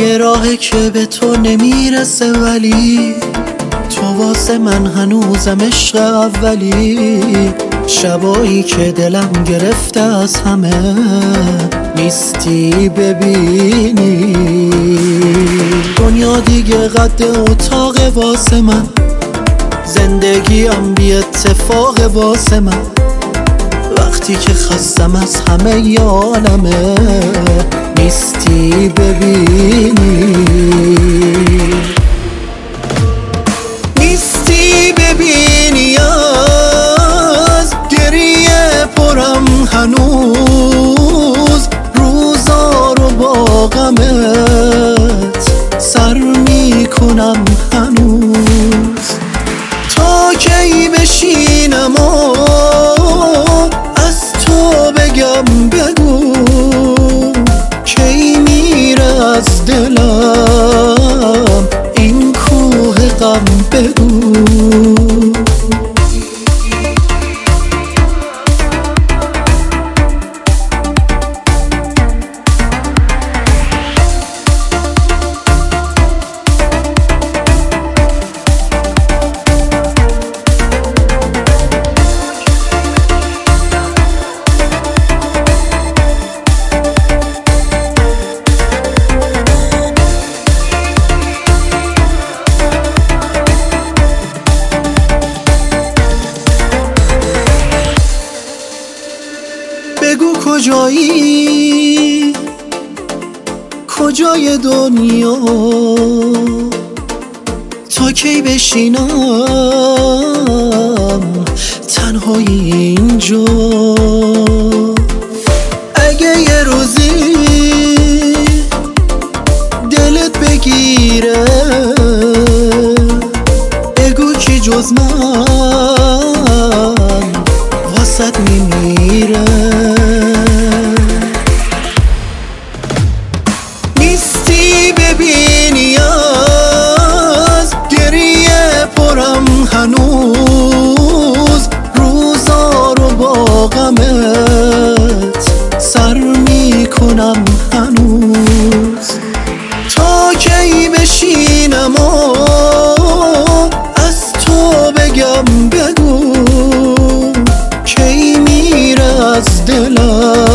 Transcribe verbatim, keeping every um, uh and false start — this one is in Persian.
یه راهه که به تو نمیرسه، ولی تو واسه من هنوزم عشق اولی. شبایی که دلم گرفته از همه نیستی ببینی. دنیا دیگه قد اتاق واسه من، زندگیم بی اتفاق واسه من. وقتی که خستم از همه ی عالمه نیستی ببینی. نیستی ببینی، از گریه پرم هنوز، روزا رو با غمت سر میکنم هنوز. تا کی بشینم و از تو بگم بگو، کی میره از دلم این کوه غم بگو. بگو کجایی، کجای دنیا، تا کی بشینم تنهایی اینجا. اگه یه روزی دلت بگیره، بگو کی جز من واسط میمیره. نیستی ببینی، از گریه پرم هنوز، روزا رو با غمت سر میکنم هنوز. تا کی بشینم و از تو بگم بگو، کی میره از دلم